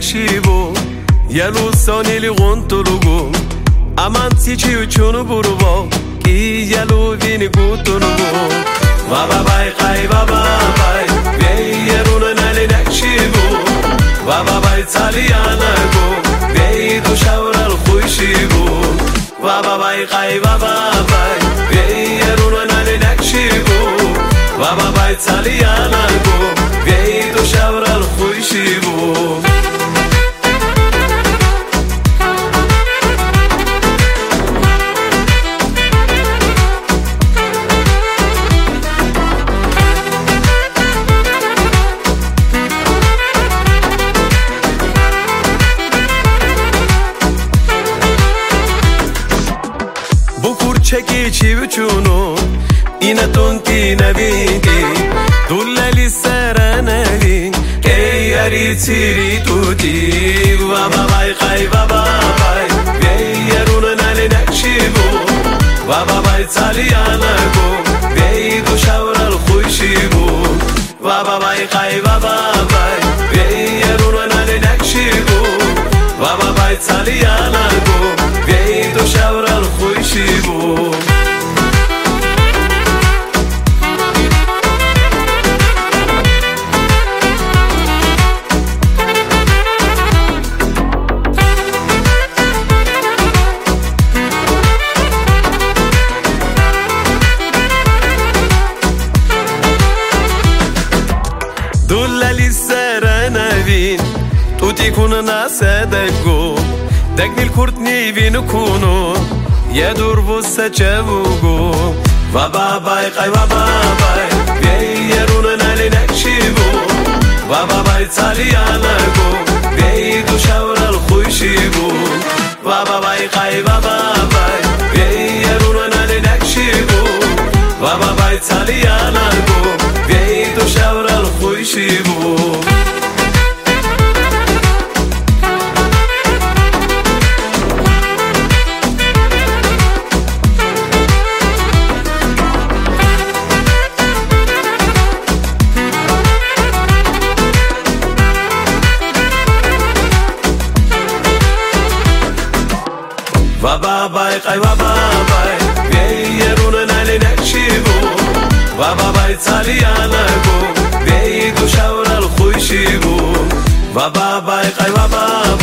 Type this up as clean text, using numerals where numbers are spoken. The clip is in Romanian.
shibo yalu sonili gontulugo amanti ci uchunu burubo ki yalu vini gutunugo baba bai kai baba bai beyeruna nali nakshibo baba bai taliana go beidu shawra al khushibo baba bai kai baba bai beyeruna nali nakshibo baba bai taliana go beidu shawra al khushibo Çeki çivuçunu ina tonti navindi dullali serenevi keyari tiri tuti baba bai kai baba bai beyeruna nali nakshibu baba bai taliana go beidu shawra al khushibu baba bai kai baba bai beyeruna nali nakshibu baba bai taliana go beidu shawra al khushibu Dullali serenevin tuti kun nasedego Degmil kurtni vinu kunu yedur vusse çevugu baba bai kai baba bai beyeruna nali nakshibu baba bai taliana go beidu shawra al khushibu baba bai kai baba bai beyeruna nali nakshibu baba bai taliana go beidu shawra al khushibu baba bai kai baba bai beyeruna nali nakshibu baba bai taliana go beidu shawra al khushibu baba bai kai baba